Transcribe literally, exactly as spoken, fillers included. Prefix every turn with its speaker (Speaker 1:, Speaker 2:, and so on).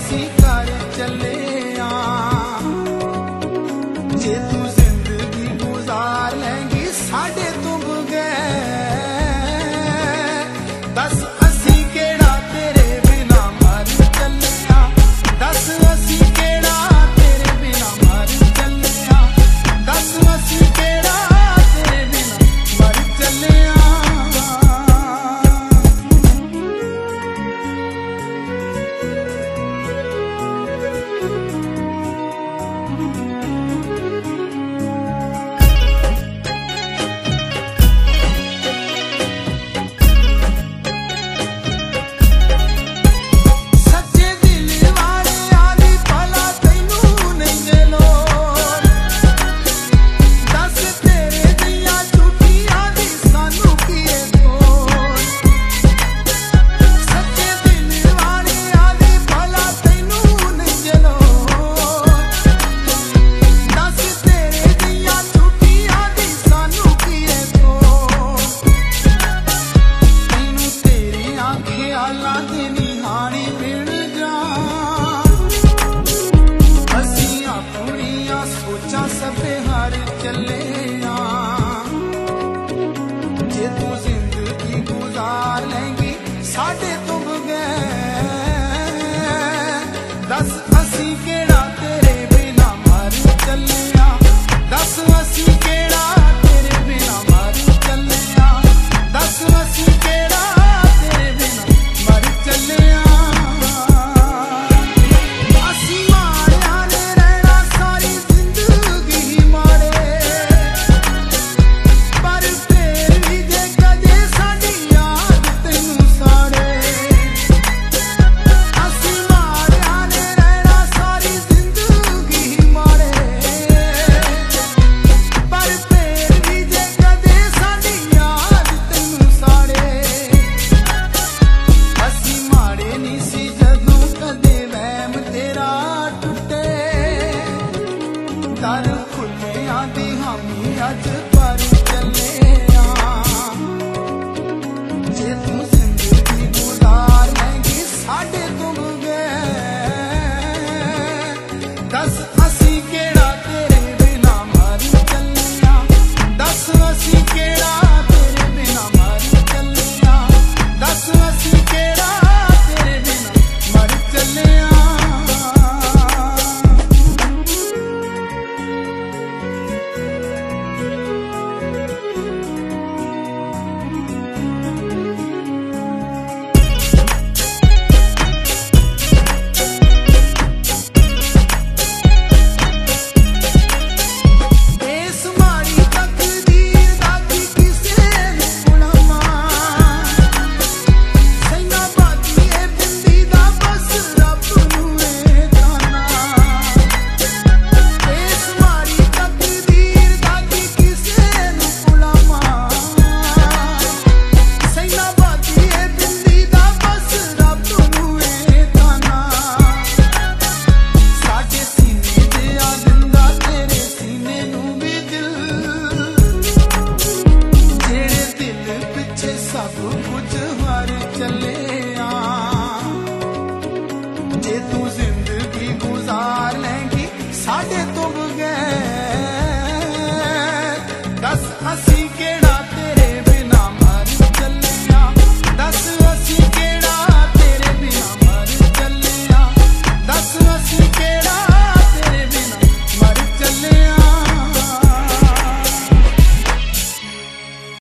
Speaker 1: असी कर चले जे तू जिंदगी गुजार लेंगी साडे तो बगैर दस असी केड़ा तेरे बिना मर चले दस असी केड़ा तेरे बिना मर चले दस असी केड़ा तेरे बिना मर चले चले जे तू जिंदगी गुजार लेंगी साडे तो बगैर दस असी केड़ा तेरे बिना मर चले दस असी केड़ा तेरे बिना मर चले दस असी केड़ा तेरे बिना मर चले दर खुलिया दी हामी अज पर चले जे तू जिंदगी गुजार लेंगी साडे तो बगैर दस असी केड़ा तेरे बिना मर चले दस असी केड़ा तेरे बिना मर चले दस असी केड़ा तेरे बिना मर चले सब कुछ हर चले